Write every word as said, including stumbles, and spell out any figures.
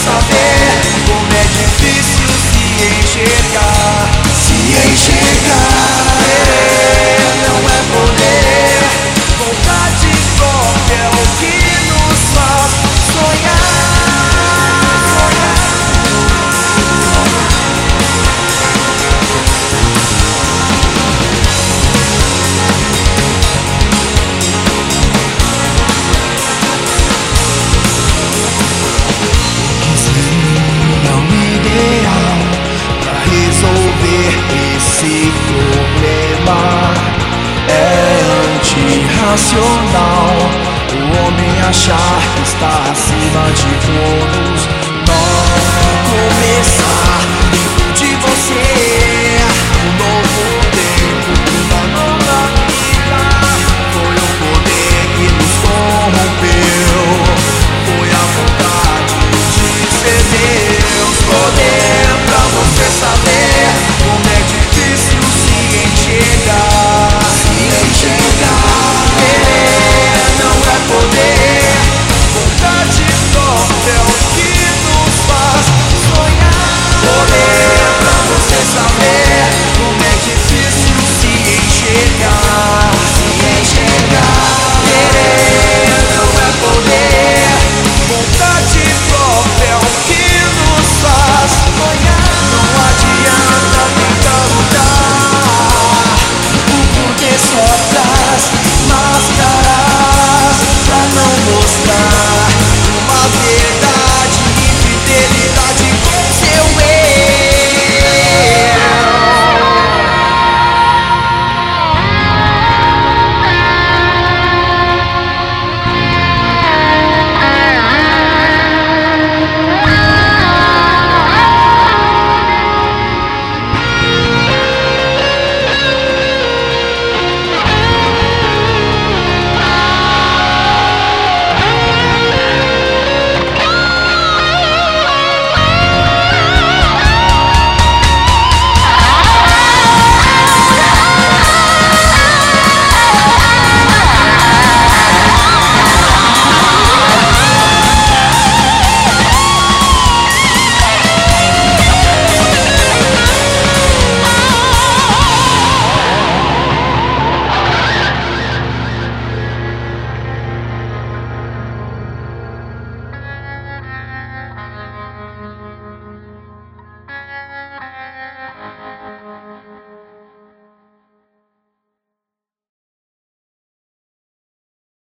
saber como é difícil se enxergar. Se enxergar. Querer não é poder, vontade própria é o que nos faz sonhar. Esse problema é antirracional. O homem achar que está acima de todos nós. Começar dentro de você um novo tempo, uma nova vida. Foi o poder que nos corrompeu, foi a vontade de ser Deus. Poder pra você saber como é difícil se enxergar. Se enxergar. Querer não é poder, vontade própria é o que nos faz sonhar. Poder pra você saber como é difícil se enxergar. Se enxergar. Querer não é poder, vontade própria é o que nos faz sonhar. Não adianta tentar mudar, o poder só traz máscaras pra não mostrar.